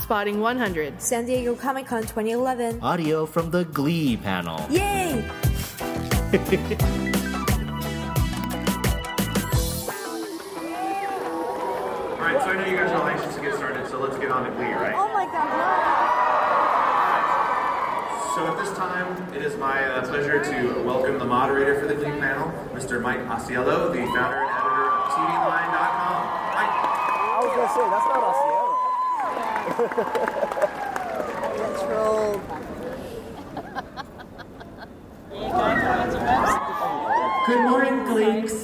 Spotting 100. San Diego Comic-Con 2011. Audio from the Glee panel. Yay! Alright, so I know you guys are all anxious to get started, so let's get on to Glee, right? Oh my god. So at this time, it is my pleasure to welcome the moderator for the Glee panel, Mr. Mike Ausiello, the founder and editor of TVLine.com. Mike. I was going to say, that's not Ausiello. Troll. Good morning, Gleeks.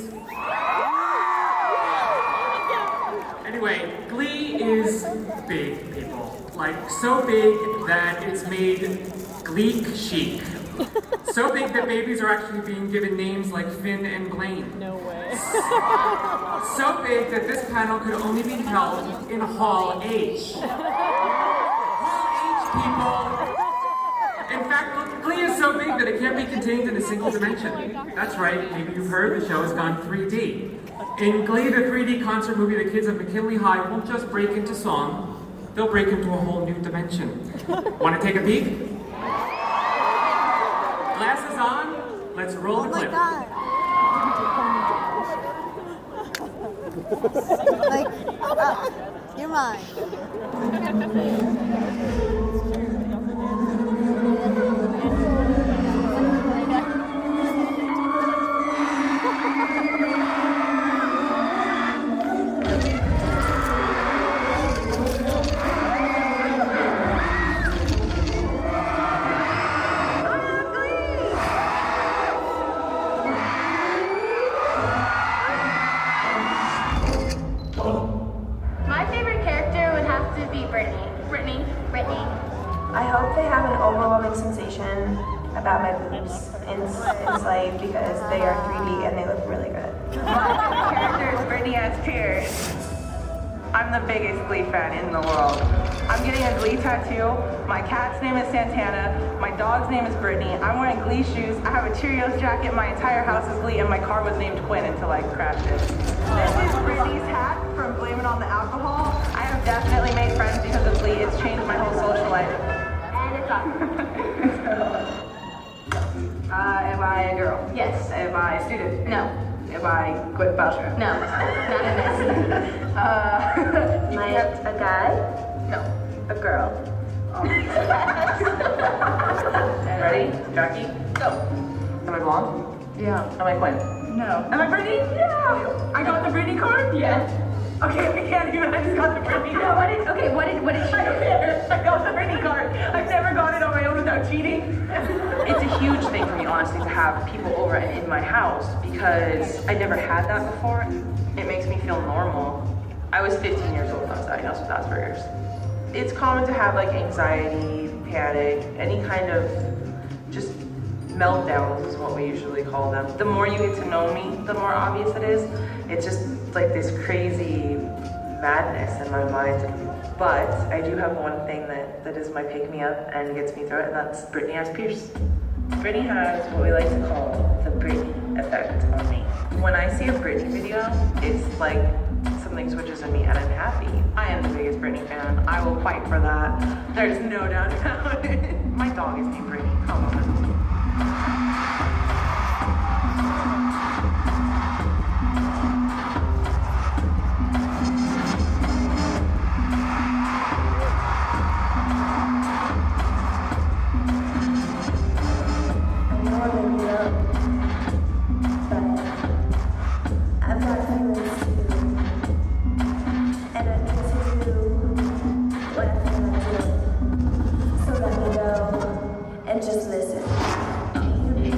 Anyway, Glee is big, people. Like, so big that it's made Gleek chic. So big that babies are actually being given names like Finn and Blaine. No way. So big that this panel could only be held in Hall H. Hall H, people! In fact, Glee is so big that it can't be contained in a single dimension. That's right, maybe you've heard the show has gone 3D. In Glee, the 3D concert movie, the kids of McKinley High won't just break into song, they'll break into a whole new dimension. Want to take a peek? Glasses on, let's roll the clip. Oh my god. You're mine. My favorite character would have to be Brittany. Brittany. I hope they have an overwhelming sensation about my boobs enslaved because they are 3D and they look really good. My favorite character is Brittany S. Pierce. I'm the biggest Glee fan in the world. I'm getting a Glee tattoo. My cat's name is Santana. My dog's name is Brittany. I'm wearing Glee shoes. I have a Cheerios jacket. My entire house is Glee, and my car was named Quinn until I crashed it. This is Brittany's hat from Blame It on the Alcohol. I have definitely made friends because of Glee. It's changed my whole social life. And it's awesome. Am I a girl? Yes. Am I a student? No. Am I Gwyneth Paltrow? No. Not in this. Am I a guy? No. A girl. Ready? Jackie? Go. Am I blonde? Yeah. Am I Quinn? No. Am I Brittany? Yeah. I got the Brittany card? Yeah. Okay, we can't even. I just got the Brittany card. What did she I don't care. I got the Brittany card. I've never got it on my own without cheating. It's a huge thing for me, honestly, to have people over in my house because I never had that before. It makes me feel normal. I was 15 years old when I was diagnosed with Asperger's. It's common to have like anxiety, panic, any kind of just meltdowns is what we usually call them. The more you get to know me, the more obvious it is. It's just like this crazy madness in my mind. But I do have one thing that is my pick-me-up and gets me through it, and that's Brittany S. Pierce. Brittany has what we like to call the Britney effect on me. When I see a Britney video, it's like something switches in me and I'm happy. I am the biggest Britney fan. I will fight for that. There's no doubt about it. My dog is named Brittany. Come on. And just listen.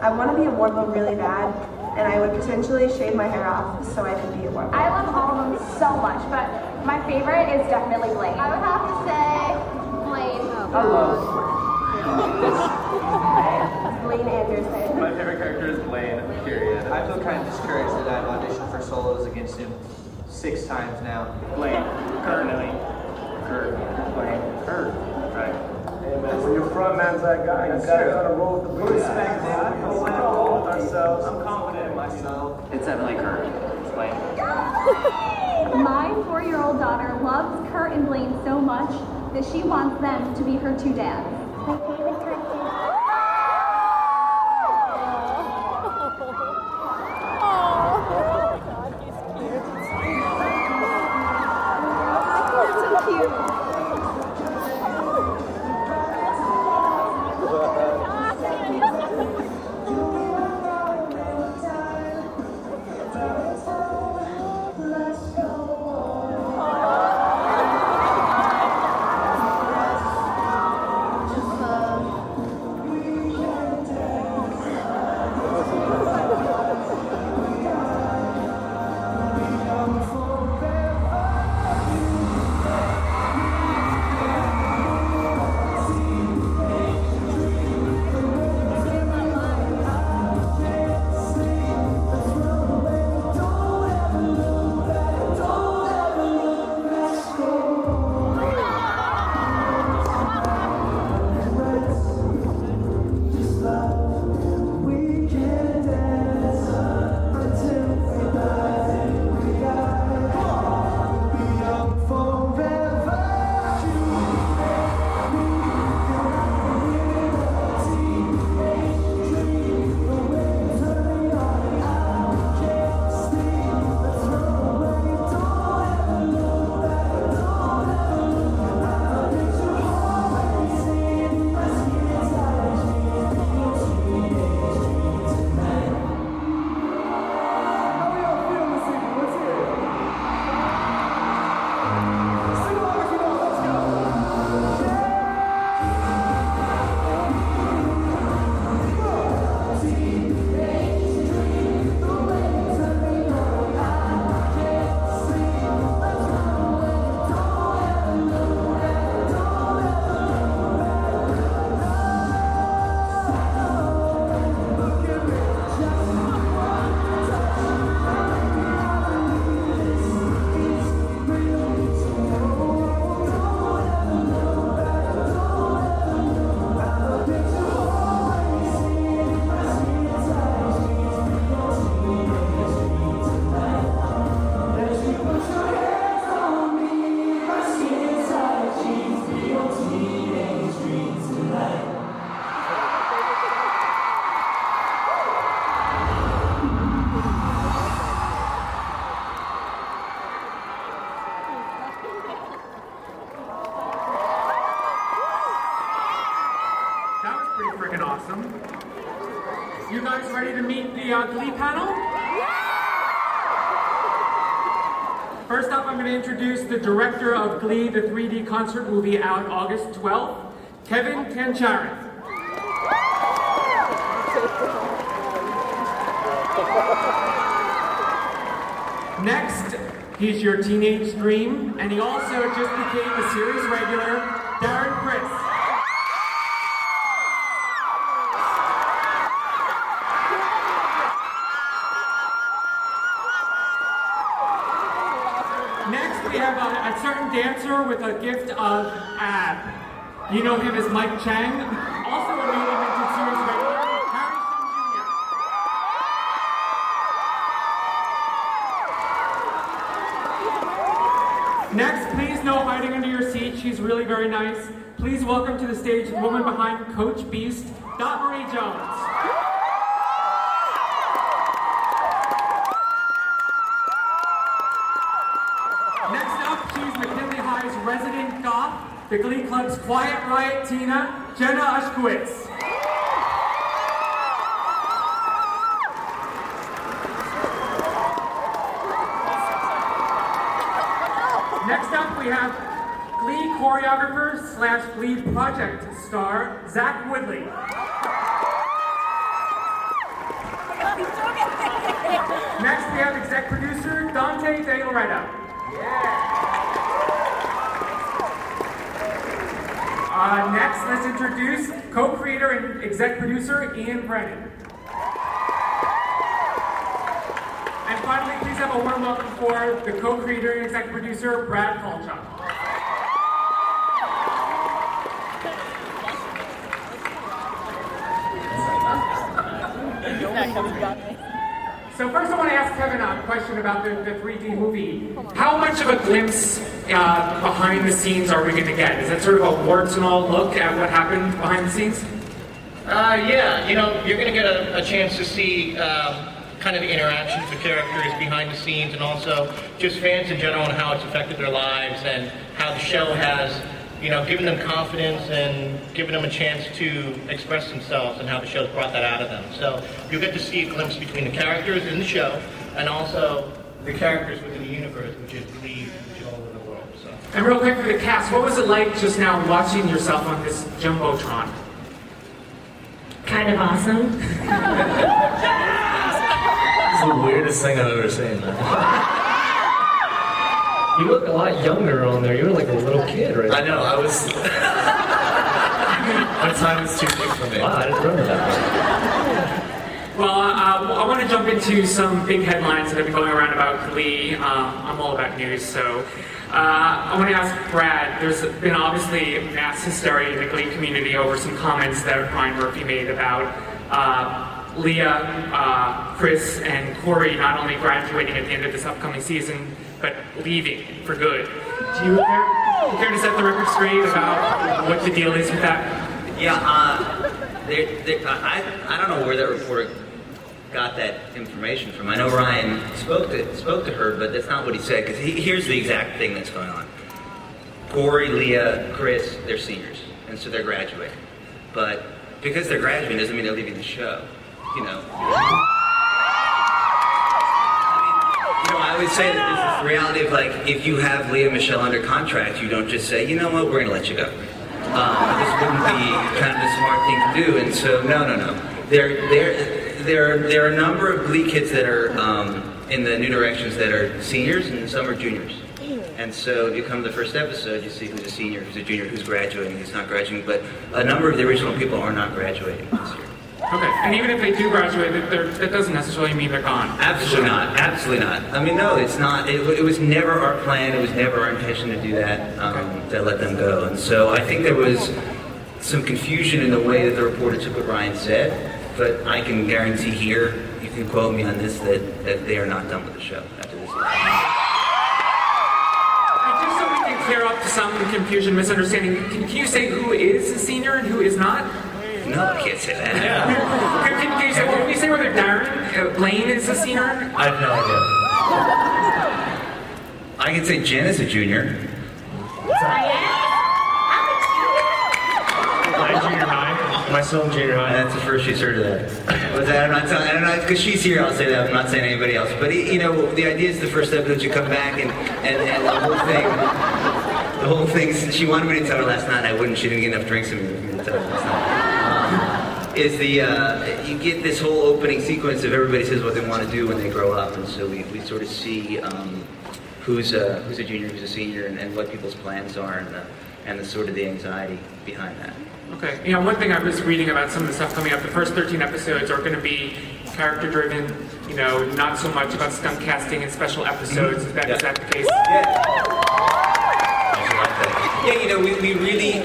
I want to be a Wardlow really bad, and I would potentially shave my hair off so I could be a Wardlow. I love all of them so much, but my favorite is definitely Blaine. I would have to say Blaine. I love Blaine Anderson. My favorite character is Blaine, period. I feel kind of discouraged that I've auditioned for solos against him 6 times now. Blaine. Kurt. Blaine. Kurt. Right. Hey man, when your front man's that guy, you gotta kind of roll with the punches. Respect him. I'm roll with ourselves. I'm confident in myself. It's definitely Kurt. It's Blaine. My 4-year-old daughter loves Kurt and Blaine so much that she wants them to be her 2 dads. My favorite cartoon. You guys ready to meet the Glee panel? First up, I'm going to introduce the director of Glee, the 3D concert movie out August 12th, Kevin Kancharin. Next, he's your teenage dream, and he also just became a series regular, Darren Criss. Next, we have a certain dancer with a gift of ab. You know him as Mike Chang, also a newly minted series regular, Harry Shum Jr. Next, please no hiding under your seat. She's really very nice. Please welcome to the stage the woman behind Coach Beast, Dot Marie Jones. Resident goth, the Glee Club's Quiet Riot Tina, Jenna Ushkowitz. Next up, we have Glee choreographer / Glee project star, Zach Woodley. Next, we have exec producer Dante De Loretta. Next, let's introduce co-creator and exec producer Ian Brennan. And finally, please have a warm welcome for the co-creator and exec producer Brad Falchuk. So first I want to ask Kevin a question about the 3D movie. How much of a glimpse behind the scenes are we going to get? Is it sort of a warts and all look at what happened behind the scenes? Yeah, you know, you're going to get a chance to see kind of the interactions with characters behind the scenes, and also just fans in general and how it's affected their lives and how the show has, you know, given them confidence and given them a chance to express themselves, and how the show's brought that out of them. So you'll get to see a glimpse between the characters in the show and also the characters within the universe, which is believed all over the world. So. And real quick for the cast, what was it like just now watching yourself on this Jumbotron? Kind of awesome. It's the weirdest thing I've ever seen, man. You look a lot younger on there. You were like a little kid, right? I know, I was... My time is too big for me. Wow, I didn't remember that. Well, I want to jump into some big headlines that have been going around about Glee. I'm all about news, so I want to ask Brad, there's been obviously mass hysteria in the Glee community over some comments that Ryan Murphy made about Leah, Chris, and Corey not only graduating at the end of this upcoming season, but leaving for good. Do you care to set the record straight about what the deal is with that? Yeah, I don't know where that reporter got that information from. I know Ryan spoke to her, but that's not what he said, because here's the exact thing that's going on. Corey, Leah, Chris, they're seniors, and so they're graduating. But because they're graduating doesn't mean they're leaving the show, you know. I always say that this is the reality of, like, if you have Leah Michelle under contract, you don't just say, you know what, we're going to let you go. This wouldn't be kind of the smart thing to do, and so, no. There are a number of Glee kids that are in the New Directions that are seniors, and some are juniors. And so if you come to the first episode, you see who's a senior, who's a junior, who's graduating, who's not graduating, but a number of the original people are not graduating this year. Okay, and even if they do graduate, that doesn't necessarily mean they're gone. Absolutely not. Absolutely not. I mean, no, it's not. It was never our plan. It was never our intention to do that, to let them go. And so I think there was some confusion in the way that the reporter took what Ryan said, but I can guarantee here, you can quote me on this, that they are not done with the show after this season. Just so we can clear up some confusion, misunderstanding, can you say who is a senior and who is not? No, I can't say that. Yeah. Can you say, can you say whether Darren Lane is a senior? I have no idea. I can say Jen is a junior. I'm junior high. Am I still in junior high? That's the first she's heard of that. But I'm not telling, because she's here, I'll say that. I'm not saying anybody else. But, you know, the idea is the first episode you come back and the whole thing, she wanted me to tell her last night, I wouldn't, she didn't get enough drinks in me for me to tell her last night. Is you get this whole opening sequence of everybody says what they want to do when they grow up, and so we sort of see who's a junior, who's a senior, and what people's plans are, and the sort of the anxiety behind that. Okay. You know, one thing I was reading about some of the stuff coming up, the first 13 episodes are going to be character-driven, you know, not so much about stunt casting and special episodes. Is that the case? Yeah, you know, we really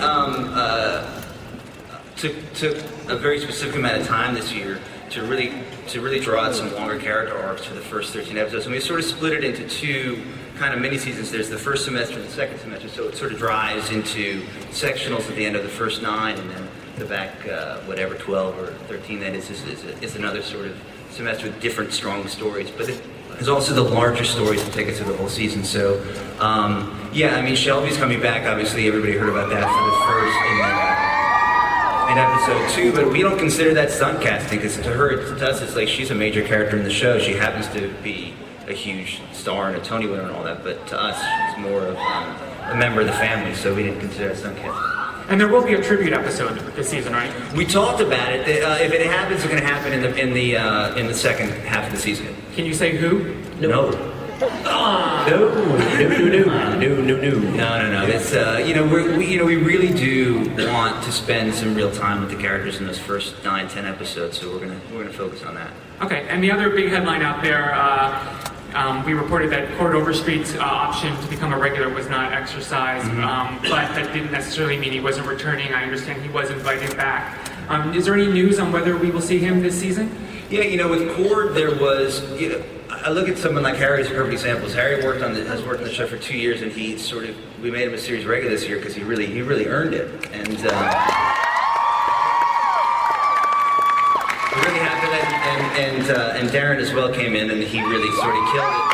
took a very specific amount of time this year to really draw out some longer character arcs for the first 13 episodes, and we sort of split it into two kind of mini seasons. There's the first semester and the second semester, so it sort of drives into sectionals at the end of the first 9, and then the back whatever 12 or 13 that is another sort of semester with different strong stories. But there's also the larger stories that take us through the whole season. So yeah, I mean, Shelby's coming back. Obviously, everybody heard about that for the first in episode 2, but we don't consider that stunt casting, because to us, it's like she's a major character in the show. She happens to be a huge star and a Tony winner and all that, but to us, she's more of a member of the family, so we didn't consider it stunt casting. And there will be a tribute episode this season, right? We talked about it. If it happens, it's going to happen in the second half of the season. Can you say who? No. No. It's we really do want to spend some real time with the characters in those first 9-10 episodes, so we're gonna focus on that. Okay, and the other big headline out there, we reported that Cord Overstreet's option to become a regular was not exercised, but that didn't necessarily mean he wasn't returning. I understand he was invited back. Is there any news on whether we will see him this season? Yeah, with Cord, there was. I look at someone like Harry as a perfect example. Harry has worked on the show for 2 years, and we made him a series regular this year because he really earned it, and we're really happy that and Darren as well came in, and he really sort of killed it.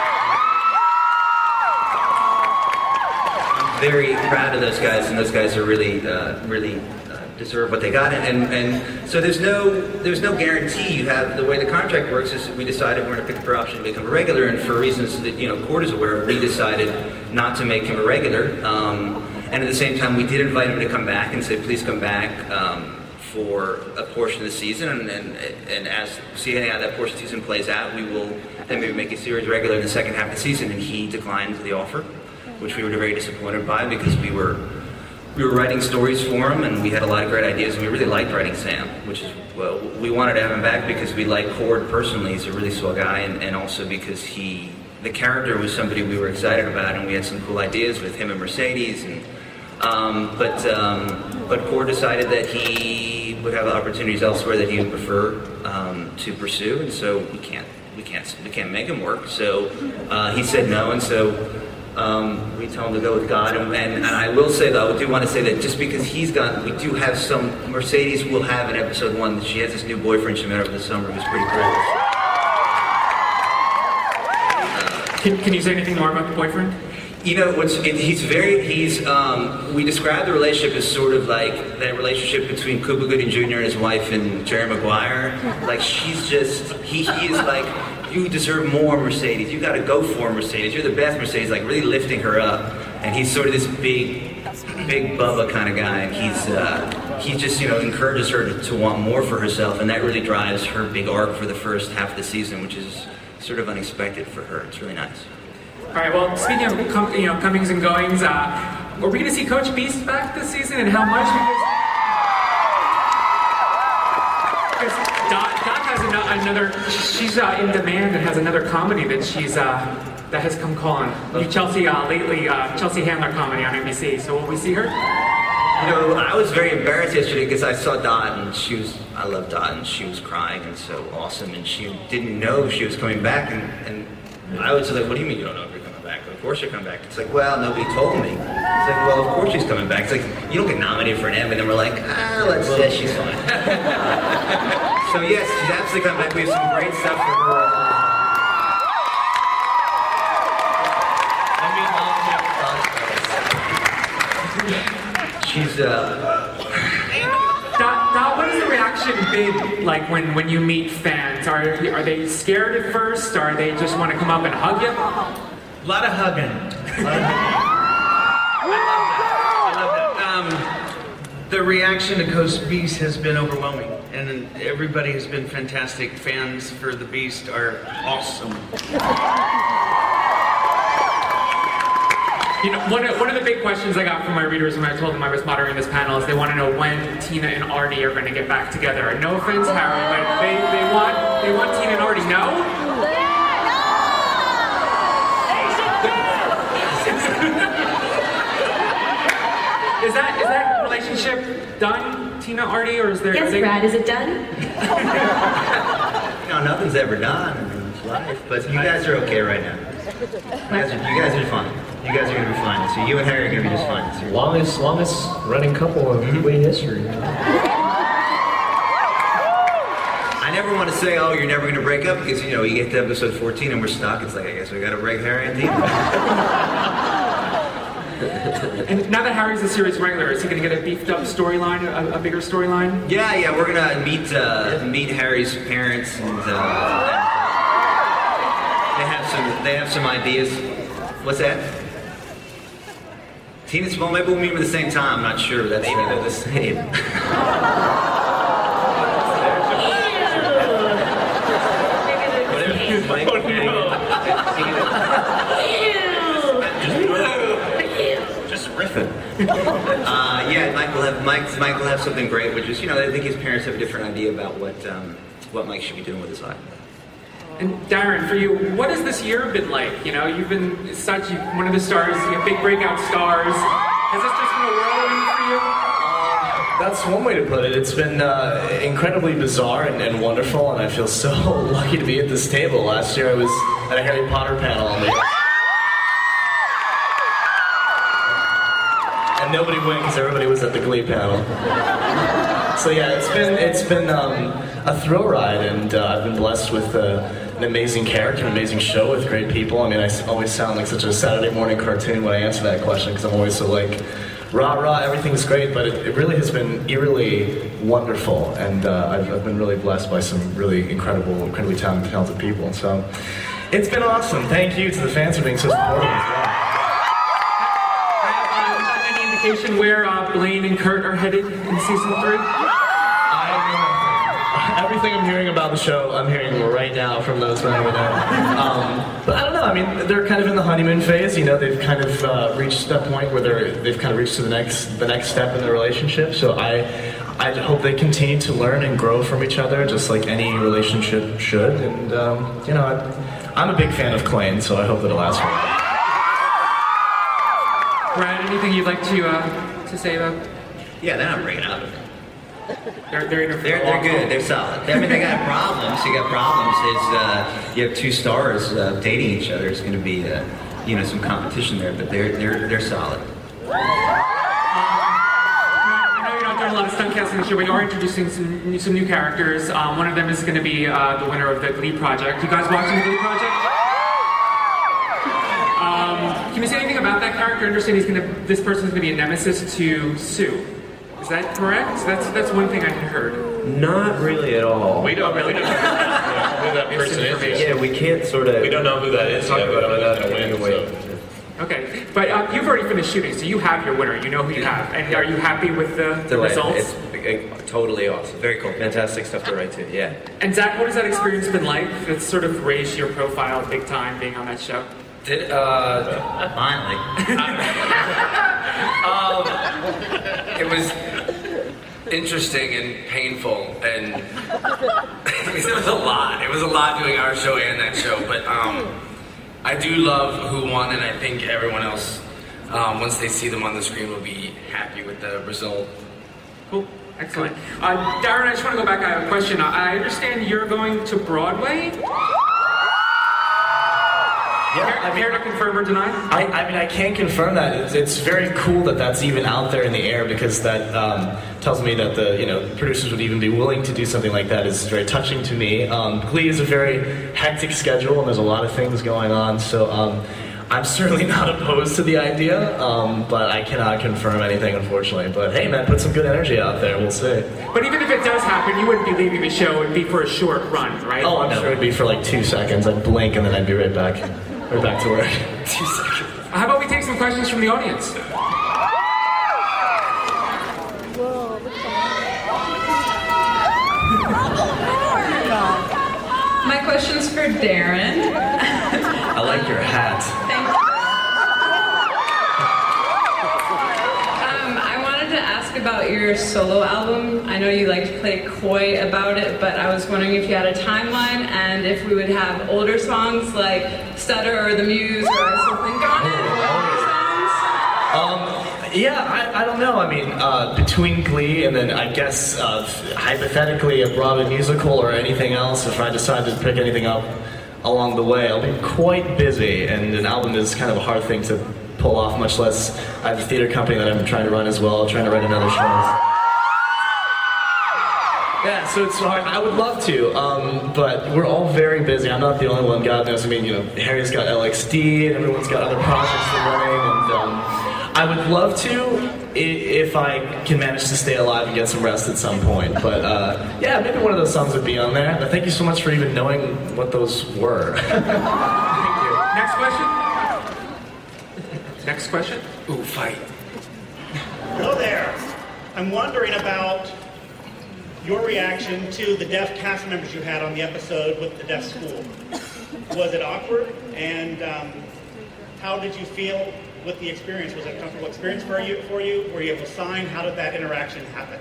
I'm very proud of those guys, and those guys are really deserve what they got, and so there's no guarantee you have. The way the contract works is we decided we're going to pick up our option to become a regular, and for reasons that Cord is aware of, we decided not to make him a regular, and at the same time we did invite him to come back and say please come back for a portion of the season, and as see how that portion of the season plays out, we will then maybe make a series regular in the second half of the season, and he declined the offer, which we were very disappointed by because we were writing stories for him, and we had a lot of great ideas, and we really liked writing Sam, which is, well, we wanted to have him back because we like Cord personally. He's a really swell guy, and also because the character was somebody we were excited about, and we had some cool ideas with him and Mercedes, and but Cord decided that he would have opportunities elsewhere that he would prefer to pursue, and so we can't make him work. So he said no, and so we tell him to go with God, and I will say though, I do want to say that just because we do have some, Mercedes will have in episode 1 that she has this new boyfriend she met over the summer who's pretty cool. Can you say anything more about the boyfriend? We describe the relationship as sort of like that relationship between Cuba Gooding Jr. and his wife and Jerry Maguire. Like he is like, you deserve more, Mercedes. You got to go for Mercedes. You're the best, Mercedes. Like really lifting her up, and he's sort of this big Bubba kind of guy. And he just encourages her to want more for herself, and that really drives her big arc for the first half of the season, which is sort of unexpected for her. It's really nice. All right. Well, speaking of comings and goings, are we going to see Coach Beast back this season, and how much? Because Dot has another. She's in demand and has another comedy that that has come calling. Chelsea Chelsea Handler comedy on NBC. So will we see her? I was very embarrassed yesterday because I saw Dot, and I love Dot, and she was crying and so awesome, and she didn't know she was coming back, and I was like, what do you mean you don't know if you're coming back? Of course you're coming back. It's like, well, nobody told me. It's like, well, of course she's coming back. It's like, you don't get nominated for an Emmy, and then we're like, let's say she's fine. So yes, she's absolutely coming back. We have some great stuff for her. She's Dot, what is the reaction been like when you meet fans? Are they scared at first, or they just want to come up and hug you? A lot of hugging. I love that. The reaction to Coach Beast has been overwhelming, and everybody has been fantastic. Fans for the Beast are awesome. One of the big questions I got from my readers when I told them I was moderating this panel is they want to know when Tina and Artie are going to get back together. And no offense, Harry, but they want Tina and Artie. No? Is that relationship done, Tina, Artie, or is there? Yes, Brad, is it done? Nothing's ever done in life, but you guys are okay right now. You guys are fine. You guys are going to be fine. So you and Harry are going to be just fine this year. Longest running couple of Heatwave history. I never want to say, oh, you're never going to break up, because, you get to episode 14 and we're stuck. It's like, I guess we got to break Harry and Tina. And now that Harry's a series regular, is he going to get a beefed up storyline, a bigger storyline? Yeah, we're going to meet Harry's parents, and they have some ideas. What's that? Tina, well, maybe we'll meet them at the same time. I'm not sure. Maybe they're the same. Just riffing. Yeah, Mike will have something great, which is, I think his parents have a different idea about what Mike should be doing with his life. And Darren, for you, what has this year been like? You've been one of the stars, big breakout stars. Has this just been a whirlwind for you? That's one way to put it. It's been incredibly bizarre and wonderful, and I feel so lucky to be at this table. Last year I was at a Harry Potter panel and nobody went because everybody was at the Glee panel. So yeah, it's been a thrill ride, and I've been blessed with an amazing character, an amazing show with great people. I mean, I always sound like such a Saturday morning cartoon when I answer that question because I'm always so like, rah, everything's great, but it really has been eerily wonderful, and I've been really blessed by some really incredibly talented people. So it's been awesome. Thank you to the fans for being so supportive as well. Any indication where Blaine and Kurt are headed in season 3? Everything I'm hearing about the show, I'm hearing right now from those men over there. But I don't know. I mean, they're kind of in the honeymoon phase. They've kind of reached that point where they've kind of reached to the next step in their relationship. So I hope they continue to learn and grow from each other, just like any relationship should. And I'm a big fan of Klaine, so I hope that it'll last forever. Brad, anything you'd like to say about? Yeah, they're not breaking up. They're good. They're solid. I mean, they got problems. You got problems. You have two stars dating each other. It's going to be, some competition there. But they're solid. I know you're not doing a lot of stunt casting this year, but you are introducing some new characters. One of them is going to be the winner of the Glee Project. You guys watching the Glee Project? Can you say anything about that character? I understand this person's going to be a nemesis to Sue. Is that correct? That's one thing I heard. Not really at all. We don't really know who that person is. Yeah, we can't sort of... We don't know who that is yet, but I'm not going to win. Okay, but you've already finished shooting, so you have your winner. You know who you have. And are you happy with the results? It's totally awesome. Very cool. Fantastic stuff to write to, yeah. And Zach, what has that experience been like? It's sort of raised your profile big time being on that show. Finally. It was interesting and painful, and it was a lot. It was a lot doing our show and that show, but I do love who won, and I think everyone else, once they see them on the screen, will be happy with the result. Cool. Excellent. Darren, I just want to go back. I have a question. I understand you're going to Broadway? Yeah, care to confirm or deny? I can't confirm that. It's very cool that that's even out there in the air, because that tells me that the producers would even be willing to do something like that. Is very touching to me. Glee is a very hectic schedule, and there's a lot of things going on. So I'm certainly not opposed to the idea, but I cannot confirm anything, unfortunately. But hey, man, put some good energy out there. We'll see. But even if it does happen, you wouldn't be leaving the show. It'd be for a short run, right? Oh, I'm sure it'd be for like 2 seconds. I'd blink, and then I'd be right back to work. 2 seconds. How about we take some questions from the audience? My question's for Darren. I like your hat. Thank you. I wanted to ask about your solo album. I know you like to play coy about it, but I was wondering if you had a timeline and if we would have older songs like Stutter or The Muse or I Still Think on It, or older songs? Yeah, I don't know. I mean, between Glee and then I guess hypothetically a Broadway musical or anything else, if I decide to pick anything up along the way, I'll be quite busy, and an album is kind of a hard thing to pull off, much less I have a theater company that I'm trying to run as well, trying to write another show. Yeah, so it's hard. I would love to, but we're all very busy. I'm not the only one. God knows. I mean, Harry's got LXD, and everyone's got other projects they're running, and I would love to if I can manage to stay alive and get some rest at some point. But yeah, maybe one of those songs would be on there. But thank you so much for even knowing what those were. Thank you. Next question? Next question? Ooh, fight. I'm wondering about your reaction to the deaf cast members you had on the episode with the deaf school. Was it awkward? And how did you feel with the experience? Was it a comfortable experience for you? Were you able to sign? How did that interaction happen?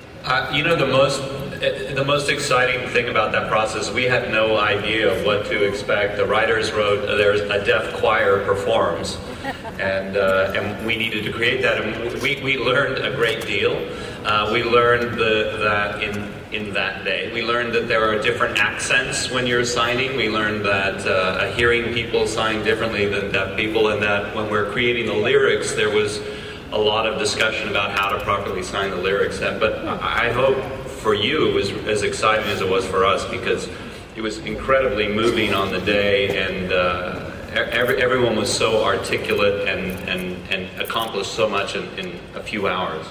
The most exciting thing about that process, we had no idea of what to expect. The writers wrote, there's a deaf choir performs, and we needed to create that. And we learned a great deal. We learned that in that day. We learned that there are different accents when you're signing. We learned that hearing people sign differently than deaf people, and that when we're creating the lyrics, there was a lot of discussion about how to properly sign the lyrics. But I hope for you it was as exciting as it was for us, because it was incredibly moving on the day, and everyone was so articulate and accomplished so much in a few hours.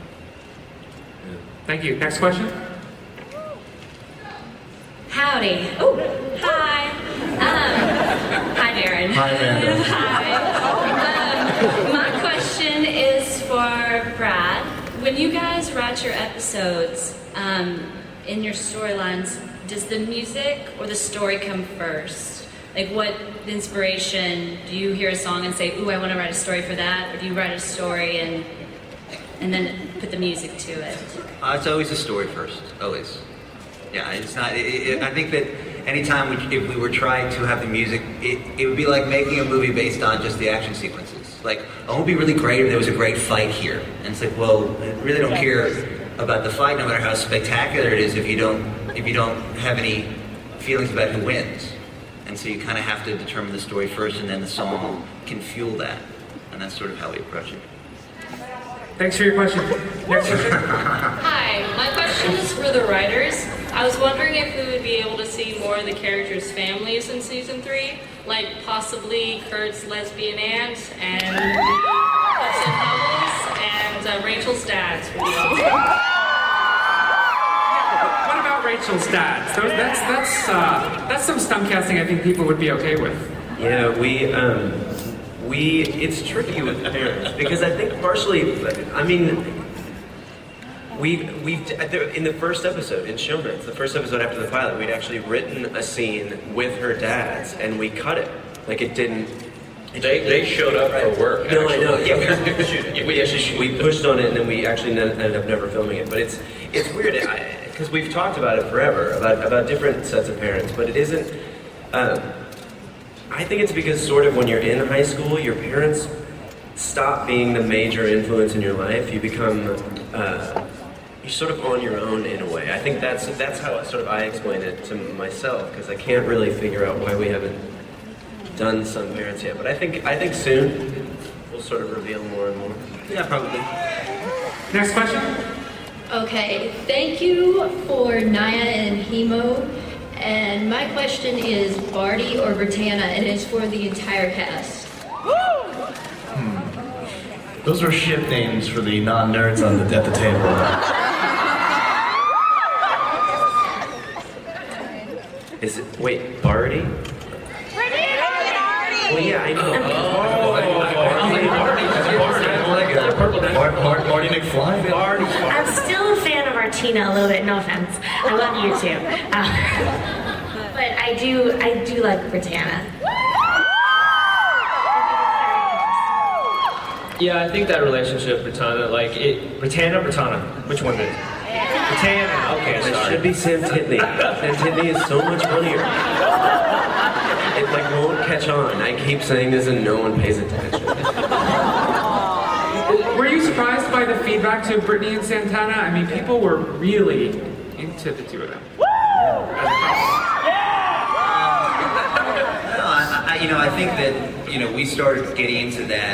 Thank you. Next question. Howdy. Oh, hi. Hi, Darren. Hi, Amanda. Hi. My question is for Brad. When you guys write your episodes, in your storylines, does the music or the story come first? Like, what inspiration? Do you hear a song and say, ooh, I want to write a story for that? Or do you write a story and then put the music to it? It's always a story first, always. Yeah, it's not. I think that anytime if we were trying to have the music, it would be like making a movie based on just the action sequences. Like, oh, it would be really great if there was a great fight here. And it's like, well, I really don't care about the fight, no matter how spectacular it is, if you don't have any feelings about who wins. And so you kind of have to determine the story first, and then the song can fuel that. And that's sort of how we approach it. Thanks for your question. Next question. Hi, my question is for the writers. I was wondering if we would be able to see more of the characters' families in season 3, like possibly Kurt's lesbian aunt and Hudson Hubbles and Rachel's dads. What about Rachel's dads? That's some stunt casting I think people would be okay with. Yeah, it's tricky with parents because I think partially, I mean, we've in the first episode in Showmans, the first episode after the pilot, we'd actually written a scene with her dads and we cut it. Like it didn't. They showed up for work. No, actually. I know. Yeah, we pushed on it and then we actually ended up never filming it. But it's weird because we've talked about it forever about different sets of parents, but it isn't. I think it's because sort of when you're in high school, your parents stop being the major influence in your life. You become, you're sort of on your own in a way. I think that's how I explain it to myself, because I can't really figure out why we haven't done Sun Parents yet. But I think soon we'll sort of reveal more and more. Yeah, probably. Next question. Okay, thank you for Naya and Hemo. And my question is Barty or Britannia, and it's for the entire cast. Those were ship names for the non-nerds at the table. Is it, wait, Barty? Well, yeah, I know. Barty McFly? I'm still a fan of Artina a little bit, no offense. I love you too. But I do like Britannia. Yeah, I think that relationship, Britannia, Britannia, which one is it? Britannia, okay, It sorry. should be Sam Titney. Sam Titney is so much funnier. It won't catch on. I keep saying this and no one pays attention. Were you surprised by the feedback to Brittany and Santana? I mean, people were really into the two of them. I think that, we started getting into that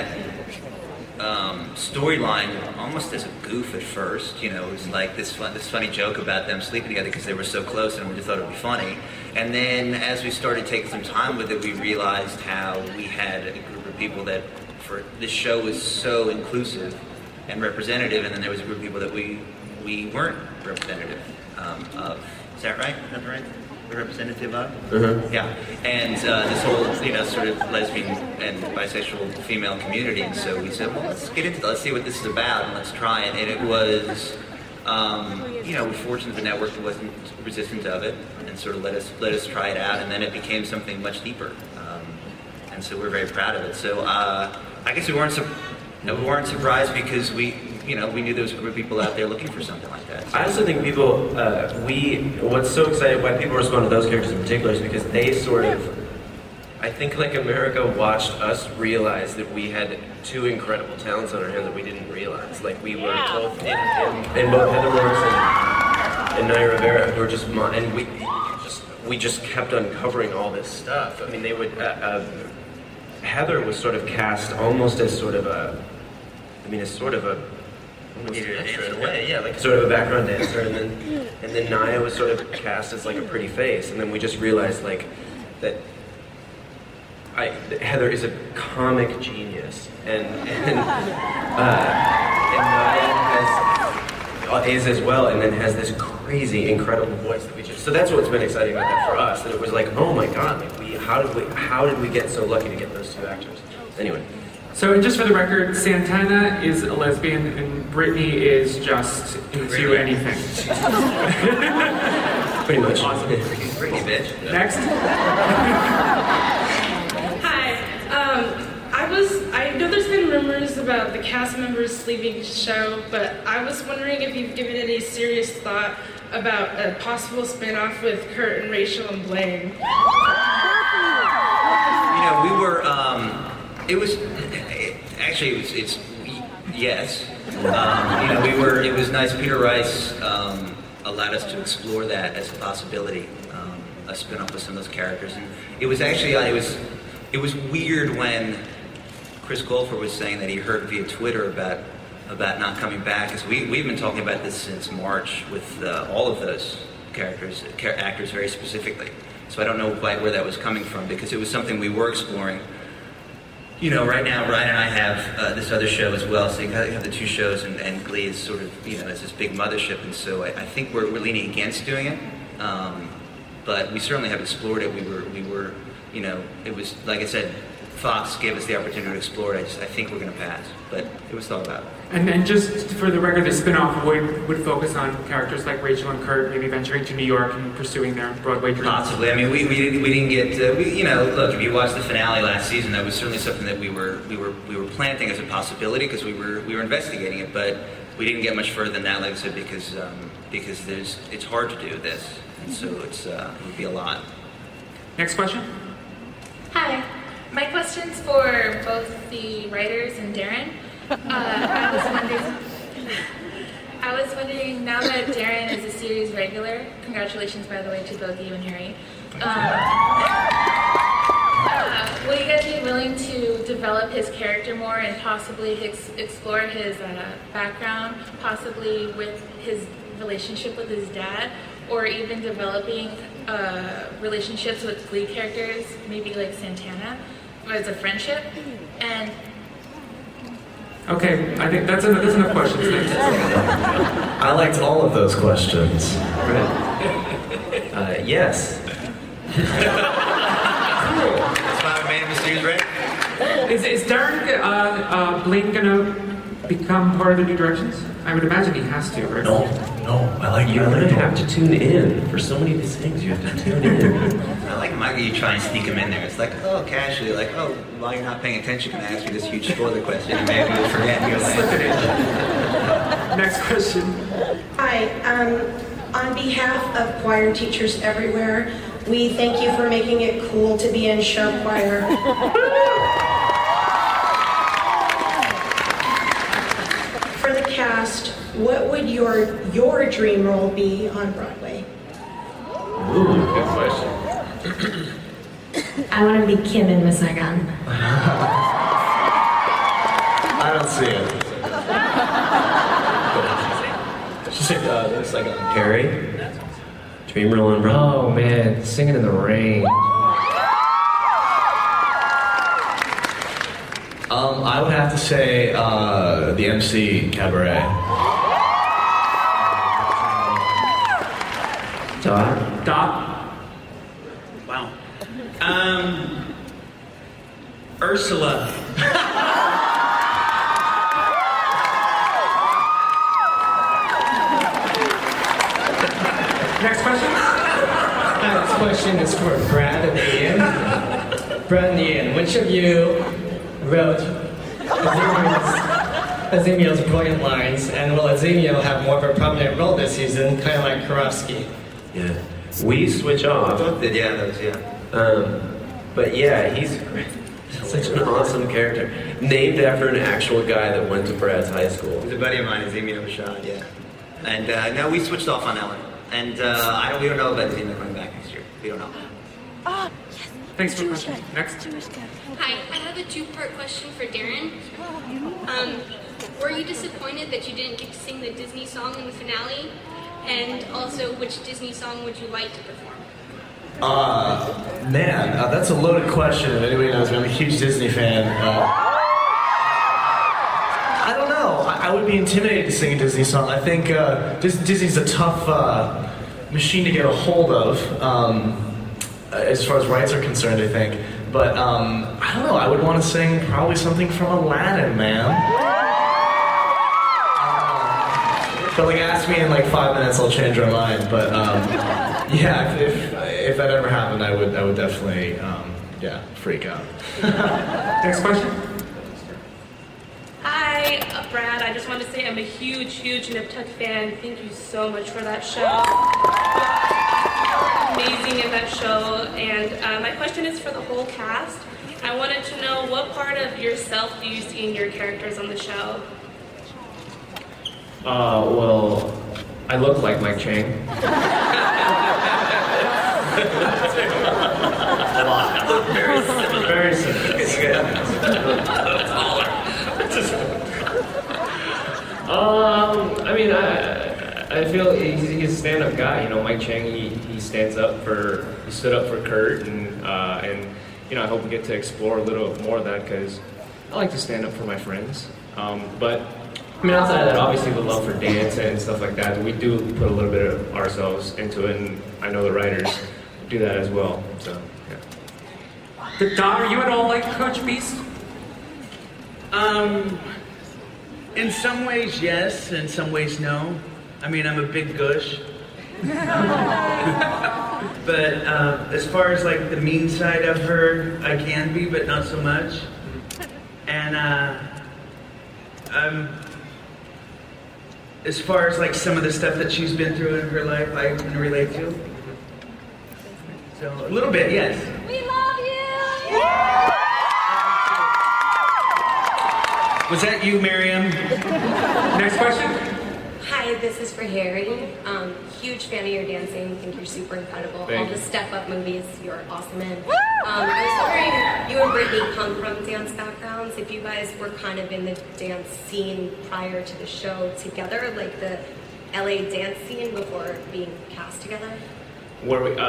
storyline almost as a goof at first. It was like this funny joke about them sleeping together because they were so close, and we just thought it would be funny. And then as we started taking some time with it, we realized how we had a group of people that, for this show, was so inclusive and representative, and then there was a group of people that we weren't representative of. Is that right? Is that right? representative of. Uh-huh. Yeah, and this whole sort of lesbian and bisexual female community, and so we said, well, let's get into it. Let's see what this is about, and let's try it. And it was, we're fortunate the network wasn't resistant of it, and sort of let us try it out, and then it became something much deeper. And so we're very proud of it. So I guess we weren't surprised because we knew there was a group of people out there looking for something like that. I also think people, what's so exciting, why people respond to those characters in particular is because they sort of, I think like America watched us realize that we had two incredible talents on our hands that we didn't realize. Like we were told in both Heather Morris and Naya Rivera, who were just, and we just kept uncovering all this stuff. I mean, they would, Heather was sort of cast almost as sort of a, almost an extra in a way, yeah, like sort of a background dancer, and then Naya was sort of cast as like a pretty face, and then we just realized like that Heather is a comic genius, and Naya is as well, and then has this crazy, incredible voice that we just. So that's what's been exciting about that for us. That it was like, oh my god, like how did we get so lucky to get those two actors? Anyway. So just for the record, Santana is a lesbian and Brittany is just into anything. Pretty much. Awesome. Brittany, bitch. Next. Hi. I know there's been rumors about the cast members leaving the show, but I was wondering if you've given any serious thought about a possible spin-off with Kurt and Rachel and Blaine. We were. It's yes. It was nice. Peter Rice allowed us to explore that as a possibility, a spin-off with some of those characters, and it was actually it was weird when Chris Golfer was saying that he heard via Twitter about not coming back, because we've been talking about this since March with all of those actors very specifically. So I don't know quite where that was coming from, because it was something we were exploring. Right now Ryan and I have this other show as well, so you have the two shows, and Glee is sort of, it's this big mothership, and so I think we're leaning against doing it. But we certainly have explored it. We were, it was, like I said, Fox gave us the opportunity to explore it. I think we're going to pass, but it was thought about. And just for the record, the spin-off would focus on characters like Rachel and Kurt, maybe venturing to New York and pursuing their Broadway dreams. Possibly. I mean, we didn't get. Look, if you watched the finale last season, that was certainly something that we were planting as a possibility, because we were investigating it, but we didn't get much further than that, like I said, because it's hard to do this, and so it would be a lot. Next question. Hi. My question's for both the writers and Darren. I was wondering, now that Darren is a series regular, congratulations, by the way, to both you and Harry. Will you guys be willing to develop his character more and possibly explore his background, possibly with his relationship with his dad, or even developing relationships with Glee characters, maybe like Santana, as a friendship? And okay, I think that's enough questions. I liked all of those questions. Yes. That's why I made him a series right. Is Darren Blaine gonna become part of the New Directions? I would imagine he has to, right? No. You're gonna have to tune in. For so many of these things, you have to tune in. I like Michael, you try and sneak him in there. It's like, casually, like, while you're not paying attention, can I ask you this huge spoiler question? And maybe you'll forget and you'll Next question. Hi, on behalf of choir teachers everywhere, we thank you for making it cool to be in show choir. For the cast, what would your dream role be on Broadway? Ooh, good question. I want to be Kim in Miss Saigon. I don't see it. She said, Miss Saigon. Harry? Dream role on Broadway? Oh man, Singing in the Rain. I would have to say the MC Cabaret. Dot? Ursula. Next question. Next question is for Brad and Ian. Brad and Ian, which of you wrote Azimio's brilliant lines, and will Azimio have more of a prominent role this season, kind of like Karofsky? Yeah. We switch off. But yeah, he's such an awesome character. Named after an actual guy that went to Brad's high school. He's a buddy of mine, Azimio Bashad, yeah. And no, we switched off on Ellen. And we don't know about Azimio coming back next year. We don't know. Yes. Thanks for the question. Next. Hi, I have a two-part question for Darren. Were you disappointed that you didn't get to sing the Disney song in the finale? And also, which Disney song would you like to perform? Man, that's a loaded question. If anybody knows me, I'm a huge Disney fan. I don't know. I would be intimidated to sing a Disney song. I think Disney's a tough machine to get a hold of, as far as rights are concerned, I think. But I don't know. I would want to sing probably something from Aladdin, man. But like, ask me in like 5 minutes, I'll change my mind. But yeah, if that ever happened, I would definitely freak out. Next question. Hi, Brad. I just wanted to say I'm a huge Nip Tuck fan. Thank you so much for that show. Amazing in that show. And my question is for the whole cast. I wanted to know, what part of yourself do you see in your characters on the show? Well, I look like Mike Chang. Very similar. Very similar. I mean, I feel he's a stand-up guy. You know, Mike Chang, he stood up for Kurt, and you know, I hope we get to explore a little more of that, because I like to stand up for my friends. But I mean, outside of that, obviously the love for dance and stuff like that, we do put a little bit of ourselves into it, and I know the writers do that as well. So, yeah. Don, are you at all like Coach Beast? In some ways, yes. In some ways, no. I mean, I'm a big gush. But as far as like the mean side of her, I can be, but not so much. And as far as like some of the stuff that she's been through in her life, I can relate to. So a little bit, yes. We love you! Was that you, Miriam? Next question. Hi, this is for Harry. Huge fan of your dancing. Think you're super incredible. Thank All you. the step-up movies, you're awesome in. I was wondering, you and Brittany come from dance backgrounds. If you guys were kind of in the dance scene prior to the show together, like the LA dance scene before being cast together? Where we,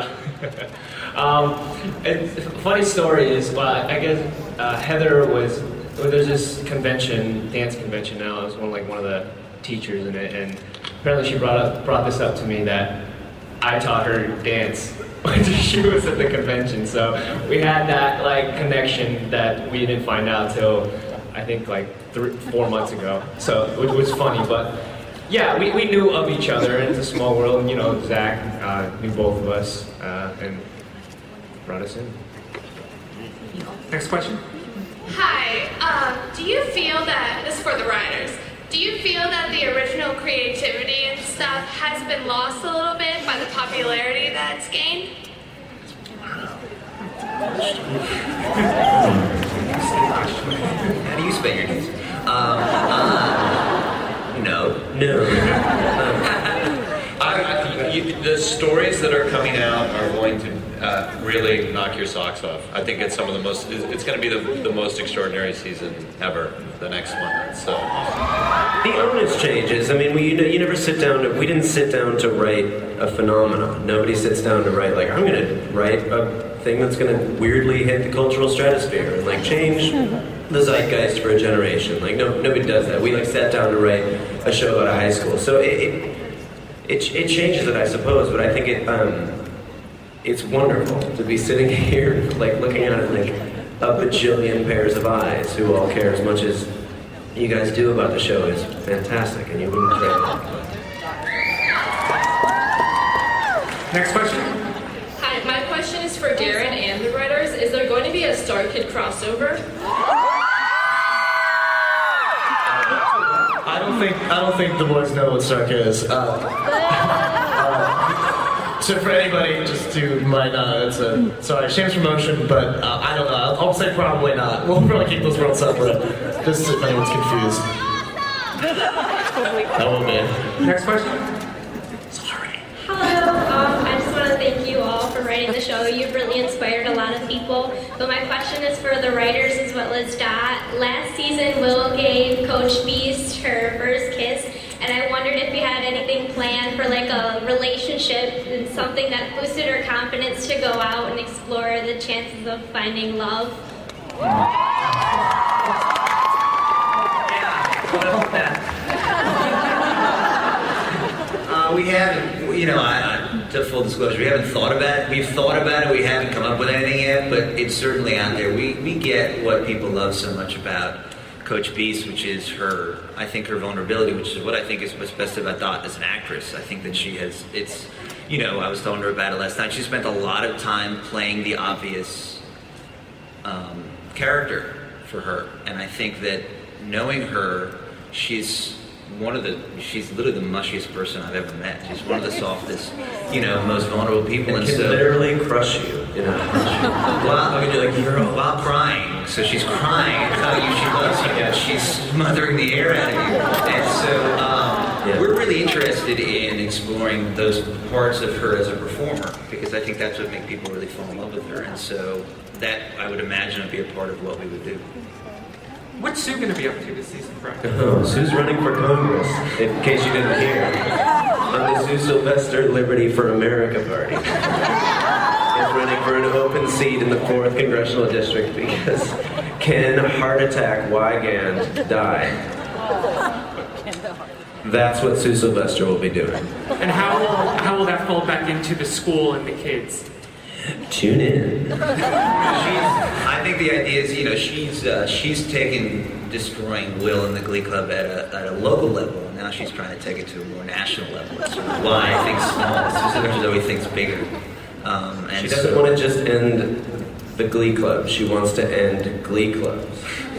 and funny story is, well, I guess Heather was. There's this convention, dance convention now. I was one of the teachers in it, and apparently she brought this up to me that I taught her dance when she was at the convention. So we had that like connection that we didn't find out till I think like 4 months ago. So it was funny, but yeah, we knew of each other. It's a small world, and you know, Zach knew both of us and brought us in. Next question. Hi, do you feel that, this is for the writers, do you feel that the original creativity and stuff has been lost a little bit by the popularity that's gained? How do you spell your names? No. The stories that are coming out are going to really knock your socks off. I think it's some of the most. It's going to be the most extraordinary season ever. The next one. So the onus changes. I mean, you never sit down to. We didn't sit down to write a phenomenon. Nobody sits down to write like, I'm going to write a thing that's going to weirdly hit the cultural stratosphere and like change the zeitgeist for a generation. Like nobody does that. We like sat down to write a show out of high school. So it changes it, I suppose. But I think it it's wonderful to be sitting here, like looking at it like a bajillion pairs of eyes who all care as much as you guys do about the show is fantastic, and you wouldn't trade it. Next question. Hi, my question is for Darren and the writers. Is there going to be a Star Kid crossover? I don't think the boys know what Stark is. So for anybody just who might not, it's sorry, shameless promotion, but I don't know. I'll say probably not. We'll probably keep those worlds separate, just if anyone's confused. That won't be. Next question. Hello, I just want to thank you all for writing the show. You've really inspired a lot of people. But my question is for the writers as well as Dot. Last season, Will gave Coach Beast her first kiss, and I wondered if you had anything planned for like a relationship and something that boosted her confidence to go out and explore the chances of finding love. What about that? We haven't, to full disclosure, we haven't thought about it. We've thought about it, we haven't come up with anything yet, but it's certainly out there. We get what people love so much about Coach Beast, which is her vulnerability, which is what I think is what's best about Dot as an actress. I think that she has, I was telling her about it last night, she spent a lot of time playing the obvious character for her, and I think that knowing her, she's literally the mushiest person I've ever met. She's one of the softest, most vulnerable people. And can literally crush you, while crying. So she's crying, telling you she loves you. She's smothering the air out of you. And so we're really interested in exploring those parts of her as a performer, because I think that's what makes people really fall in love with her. And so that, I would imagine, would be a part of what we would do. What's Sue going to be up to this season, Frank? Sue's running for Congress, in case you didn't hear. On the Sue Sylvester Liberty for America party. Is running for an open seat in the 4th Congressional District because can heart attack Wygand die? That's what Sue Sylvester will be doing. And how will that fold back into the school and the kids? Tune in. I think the idea is, she's taken destroying Will in the Glee Club at a local level, and now she's trying to take it to a more national level. That's sort of why I think small. Susan always thinks bigger. And she doesn't want to just end the Glee Club. She wants to end Glee Clubs.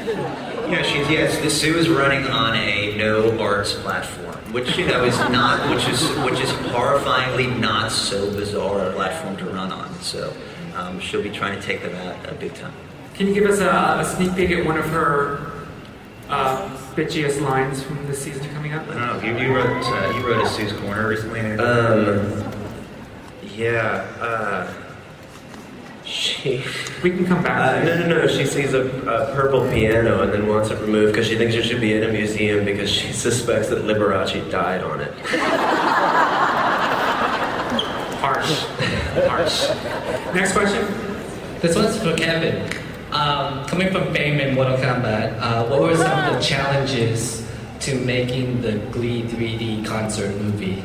Sue is running on a no arts platform, which is horrifyingly not so bizarre a platform to run on. So she'll be trying to take them out a big time. Can you give us a sneak peek at one of her bitchiest lines from this season coming up? I don't know. You wrote a Sue's Corner recently. We can come back. No. She sees a purple piano and then wants it removed because she thinks it should be in a museum because she suspects that Liberace died on it. Harsh. Next question. This one's for Kevin. Coming from fame in Mortal Kombat, what were some of the challenges to making the Glee 3D concert movie?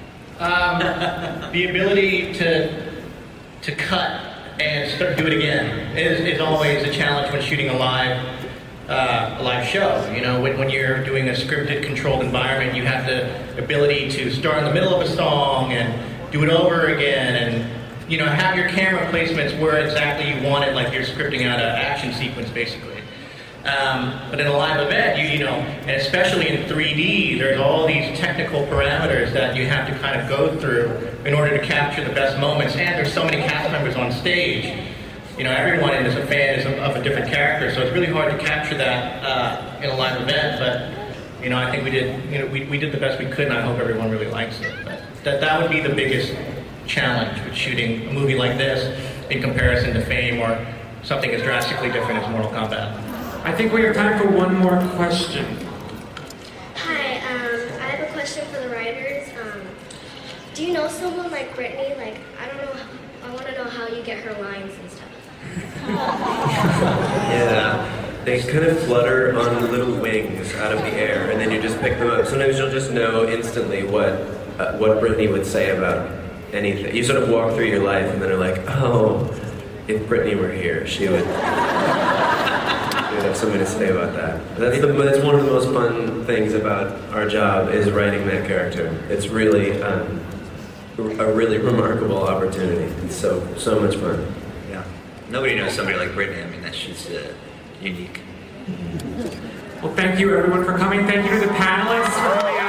The ability to cut and do it again is always a challenge when shooting a live show. When you're doing a scripted, controlled environment, you have the ability to start in the middle of a song and do it over again, and have your camera placements where exactly you want it, like you're scripting out an action sequence, basically. But in a live event, and especially in 3D, there's all these technical parameters that you have to kind of go through in order to capture the best moments. And there's so many cast members on stage. Everyone is a fan of a different character, so it's really hard to capture that in a live event. But I think we did. We did the best we could, and I hope everyone really likes it. But that would be the biggest challenge with shooting a movie like this in comparison to Fame or something as drastically different as Mortal Kombat. I think we have time for one more question. Hi, I have a question for the writers. Do you know someone like Brittany? I want to know how you get her lines and stuff. Yeah, they kind of flutter on little wings out of the air, and then you just pick them up. Sometimes you'll just know instantly what Brittany would say about anything. You sort of walk through your life and then are like, oh, if Brittany were here, she would have something to say about that. But that's one of the most fun things about our job is writing that character. It's really a really remarkable opportunity. It's so much fun. Yeah. Nobody knows somebody like Brittany. I mean, that's just unique. Well, thank you everyone for coming. Thank you to the panelists for